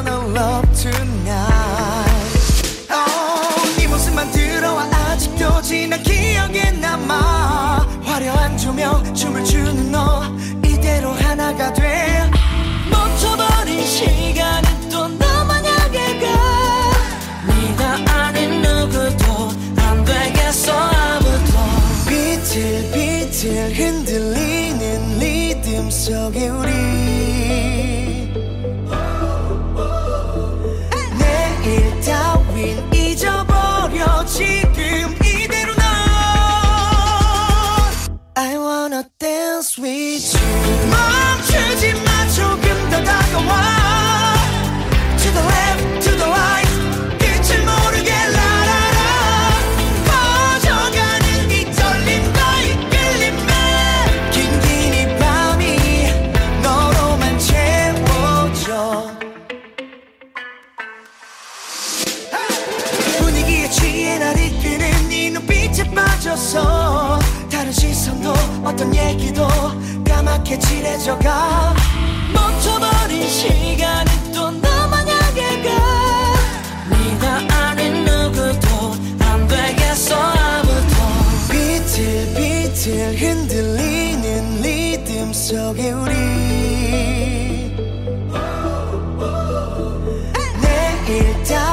gonna love tonight. 네 모습만 들어와 아직도 지난 기억에 남아. 화려한 조명 춤을 추는 너 이대로 하나가 돼. 멈춰버린 시간은 또 너만 향해 가. 네가 아닌 누구도 안 되겠어 아무도. 비틀비틀 흔들리는 리듬 속에 우리 내일 따윈 잊어버려 지금 이대로 넌 I wanna dance with you. 멈추지 마 조금 더 다가와. To the left, to the right 끝을 모르게 라라라. 퍼져가는 이 떨림과 이 끌림에 긴긴 이 밤이 너로만 채워져. 분위기에 취해 날 이끄는 네 눈빛에 빠졌어. 다른 시선도 어떤 얘기도 까맣게 칠해져가. 멈춰버린 시간은 또 너만 향해 가. 네가 아닌 누구도 안 되겠어 아무도. 비틀비틀 흔들리는 리듬 속에 우리 내일 다